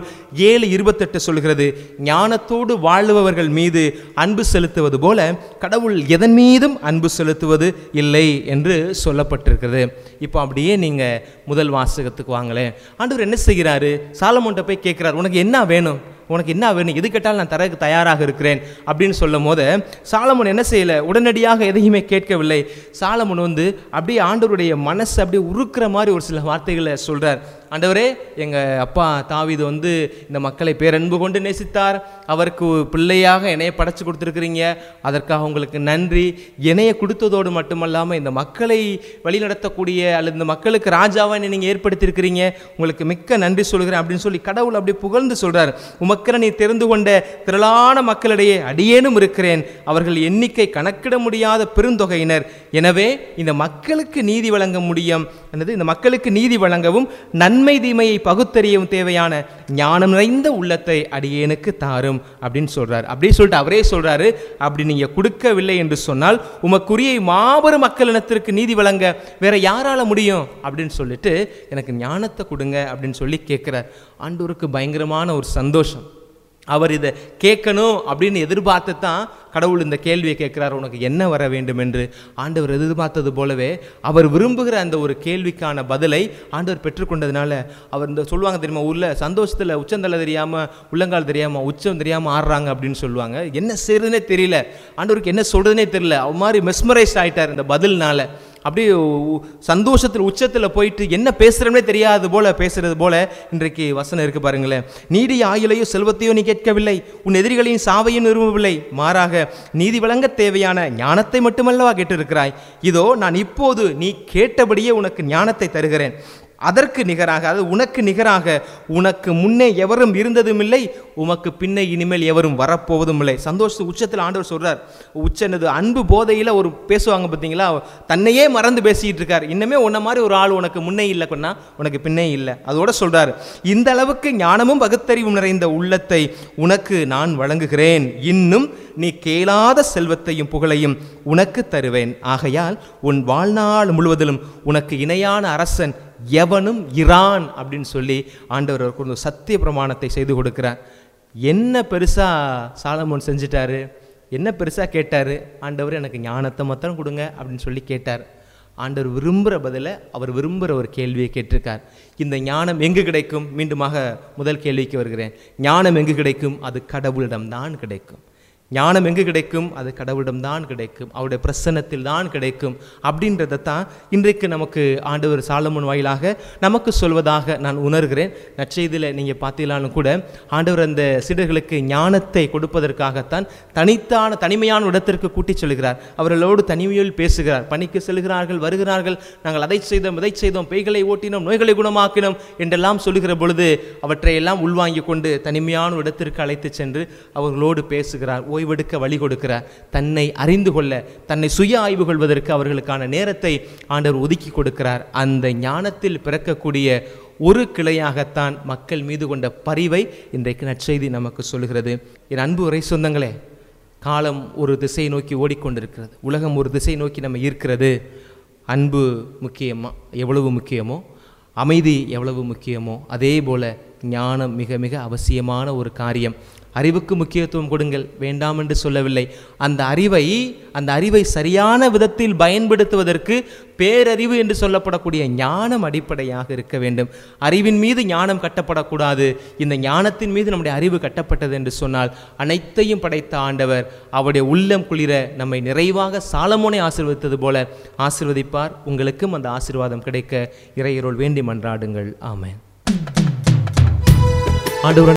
7:28 சொல்கிறது, ஞானத்தோடு வாழ்பவர்கள் மீது அன்பு செலுத்துவது போல கடவுள் எதன் மீதும் அன்பு செலுத்துவது இல்லை என்று சொல்லப்பட்டிருக்கிறது. இப்போ அப்படியே நீங்கள் முதல் வாசகத்துக்கு வாங்களேன். ஆண்டவர் என்ன செய்கிறாரு? சாலமோன்ட்ட போய் கேட்கிறார், உனக்கு என்ன வேணும், உனக்கு என்ன வேணும், எது கேட்டாலும் நான் தரக்கு தயாராக இருக்கிறேன் அப்படின்னு சொல்லும் போது சாலமோன் என்ன செய்யலை, உடனடியாக எதையுமே கேட்கவில்லை. சாலமோன் அப்படியே ஆண்டவருடைய மனசை அப்படியே உருக்குற மாதிரி ஒரு சில வார்த்தைகளை சொல்கிறார். ஆண்டவரே, எங்கள் அப்பா தாவீது இந்த மக்களை பேரன்பு கொண்டு நேசித்தார். அவருக்கு பிள்ளையாக என்னையை படைச்சு கொடுத்துருக்குறீங்க, அதற்காக உங்களுக்கு நன்றி. என்னையை கொடுத்ததோடு மட்டுமல்லாமல் இந்த மக்களை வழிநடத்தக்கூடிய அல்லது இந்த மக்களுக்கு ராஜாவாக நீங்கள் ஏற்படுத்தியிருக்கிறீங்க, உங்களுக்கு மிக்க நன்றி சொல்கிறேன் அப்படின்னு சொல்லி கடவுள் அப்படியே புகழ்ந்து சொல்கிறார். உமக்கென நீ தெரிந்து கொண்ட திரளான மக்களிடையே அடியேனும் இருக்கிறேன், அவர்கள் எண்ணிக்கை கணக்கிட முடியாத பெருந்தொகையினர். எனவே இந்த மக்களுக்கு நீதி வழங்க முடியும், இந்த மக்களுக்கு நீதி வழங்கவும் நன்மை தீமையை பகுத்தறியவும் தேவையான ஞானம் நிறைந்த உள்ளத்தை அடியேனுக்கு தாரும் அப்படின்னு சொல்றாரு. அப்படி சொல்லிட்டு அவரே சொல்றாரு, அப்படி நீங்க கொடுக்கவில்லை என்று சொன்னால் உமக்குரிய மாபெரும் மக்களினத்திற்கு நீதி வழங்க வேற யாரால முடியும் அப்படின்னு சொல்லிட்டு எனக்கு ஞானத்தை கொடுங்க அப்படின்னு சொல்லி கேட்கிறார். ஆண்டவருக்கு பயங்கரமான ஒரு சந்தோஷம். அவர் இதை கேட்கணும் அப்படின்னு எதிர்பார்த்து தான் கடவுள் இந்த கேள்வியை கேட்கிறார், உனக்கு என்ன வர வேண்டும் என்று. ஆண்டவர் எதிர்பார்த்தது போலவே அவர் விரும்புகிற அந்த ஒரு கேள்விக்கான பதிலை ஆண்டவர் பெற்றுக்கொண்டதுனால அவர் சொல்லுவாங்க தெரியுமா, ஊரில் சந்தோஷத்தில் உச்சந்தலை தெரியாமல் உள்ளங்கால் தெரியாமல் உச்சம் தெரியாமல் ஆடுறாங்க அப்படின்னு சொல்லுவாங்க. என்ன செய்யறதுனே தெரியல, ஆண்டவருக்கு என்ன சொல்றதுனே தெரியல. அவ மாதிரி மெஸ்மரைஸ் ஆகிட்டார் இந்த பதில்னால. அப்படியே சந்தோஷத்தில் உச்சத்தில் போயிட்டு என்ன பேசுகிறோம்னே தெரியாது போல பேசுறது போல இன்றைக்கு வசனம் இருக்கு பாருங்களேன். நீடிய ஆயுளையோ செல்வத்தையோ நீ கேட்கவில்லை, உன் எதிரிகளின் சாவையும் விரும்பவில்லை, மாறாக நீதி வழங்க தேவையான ஞானத்தை மட்டுமல்லவா கேட்டிருக்கிறாய். இதோ நான் இப்போது நீ கேட்டபடியே உனக்கு ஞானத்தை தருகிறேன். அதற்கு நிகராக, அதாவது உனக்கு நிகராக உனக்கு முன்னே எவரும் இருந்ததும் இல்லை, உமக்கு பின்னே இனிமேல் எவரும் வரப்போவதும் இல்லை. சந்தோஷத்து உச்சத்தில் ஆண்டவர் சொல்றார். உச்சனது அன்பு போதையில் ஒரு பேசுவாங்க பார்த்தீங்களா, தன்னையே மறந்து பேசிட்டு இருக்கார். இன்னமே உன்ன மாதிரி ஒரு ஆள் உனக்கு முன்னே இல்லை கொன்னா உனக்கு பின்னே இல்லை. அதோட சொல்றார், இந்த அளவுக்கு ஞானமும் பகுத்தறிவும் நிறைந்த உள்ளத்தை உனக்கு நான் வழங்குகிறேன், இன்னும் நீ கேளாத செல்வத்தையும் புகழையும் உனக்கு தருவேன். ஆகையால் உன் வாழ்நாள் முழுவதிலும் உனக்கு இணையான அரசன் எவனும் இரான் அப்படின்னு சொல்லி ஆண்டவர் ஒரு சத்திய பிரமாணத்தை செய்து கொடுக்கிறார். என்ன பெருசா சாலமோன் செஞ்சிட்டாரு, என்ன பெருசா கேட்டாரு? ஆண்டவர் எனக்கு ஞானத்தை மாத்திரம் கொடுங்க அப்படின்னு சொல்லி கேட்டார். ஆண்டவர் விரும்புகிற பதிலை அவர் விரும்புகிற ஒரு கேள்வியை கேட்டிருக்கார். இந்த ஞானம் எங்கு கிடைக்கும்? மீண்டுமாக முதல் கேள்விக்கு வருகிறேன். ஞானம் எங்கு கிடைக்கும்? அது கடவுளிடம்தான் கிடைக்கும். ஞானம் எங்கு கிடைக்கும்? அது கடவுளிடம்தான் கிடைக்கும், அவருடைய பிரசன்னத்தில் தான் கிடைக்கும். அப்படின்றதான் இன்றைக்கு நமக்கு ஆண்டவர் சாலமோன் வாயிலாக நமக்கு சொல்வதாக நான் உணர்கிறேன். நற்செய்தியில் நீங்கள் பார்த்தீங்களாலும் கூட ஆண்டவர் அந்த சீடர்களுக்கு ஞானத்தை கொடுப்பதற்காகத்தான் தனிமையான இடத்திற்கு கூட்டிச் செல்கிறார். அவர்களோடு தனிமையில் பேசுகிறார். பணிக்கு செல்கிறார்கள், வருகிறார்கள், நாங்கள் அதை செய்தோம் இதை செய்தோம், பேய்களை ஓட்டினோம், நோய்களை குணமாக்கினோம் என்றெல்லாம் சொல்லுகிற பொழுது அவற்றையெல்லாம் உள்வாங்கி கொண்டு தனிமையான இடத்திற்கு அழைத்து சென்று அவர்களோடு பேசுகிறார். ஓய்வெடுக்க வழி கொடுக்கிறார். தன்னை அறிந்து கொள்ள, தன்னை சுய ஆய்வு கொள்வதற்கு அவர்களுக்கான நேரத்தை ஆண்டவர் ஒதுக்கி கொடுக்கிறார். அந்த ஞானத்தில் பிறக்கக்கூடிய ஒரு கிளையாகத்தான் மக்கள் மீது கொண்ட பரிவை இன்றைக்கு நற்செய்தி நமக்கு சொல்கிறது. என் அன்பு உரை சொந்தங்களே, காலம் ஒரு திசை நோக்கி ஓடிக்கொண்டிருக்கிறது, உலகம் ஒரு திசை நோக்கி நம்ம ஈர்க்கிறது. அன்பு முக்கியமா எவ்வளவு முக்கியமோ, அமைதி எவ்வளவு முக்கியமோ, அதே போல ஞானம் மிக மிக அவசியமான ஒரு காரியம். அறிவுக்கு முக்கியத்துவம் கொடுங்கள், வேண்டாம் என்று சொல்லவில்லை. அந்த அறிவை சரியான விதத்தில் பயன்படுத்துவதற்கு பேரறிவு என்று சொல்லப்படக்கூடிய ஞானம் அடிப்படையாக இருக்க வேண்டும். அறிவின் மீது ஞானம் கட்டப்படக்கூடாது. இந்த ஞானத்தின் மீது நம்முடைய அறிவு கட்டப்பட்டது என்று சொன்னால் அனைத்தையும் படைத்த ஆண்டவர் அவருடைய உள்ளம் குளிர நம்மை நிறைவாக சாலமோனை ஆசீர்வதித்தது போல ஆசீர்வதிப்பார். உங்களுக்கும் அந்த ஆசீர்வாதம் கிடைக்க இறையருள் வேண்டி மன்றாடுங்கள். ஆமென். ஆண்டவர்